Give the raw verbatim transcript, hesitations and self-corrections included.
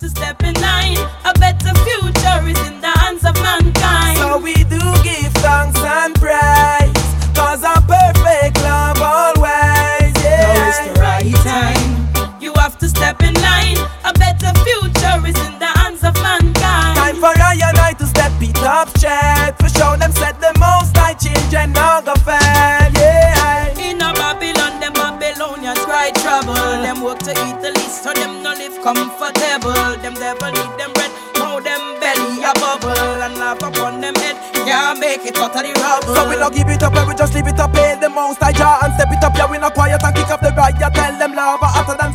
to step in line. A better future is in the hands of mankind. So we do give thanks and praise, cause our perfect love always, yeah. Now it's the right time. You have to step in line. A better future is in the hands of mankind. Time for I and I to step it up straight. For show them set the most high children now go fail, yeah. In a Babylon, them Babylonians cry trouble. Them work to eat the least, so them no live comfortable. Them devil eat them bread, now them belly a bubble. And laugh upon them head, can't make it out of the rubble. So we don't give it up, and we just leave it up. Hail the most high Jah and step it up. Yeah, we not quiet and kick up the riot. Tell them lava hotter than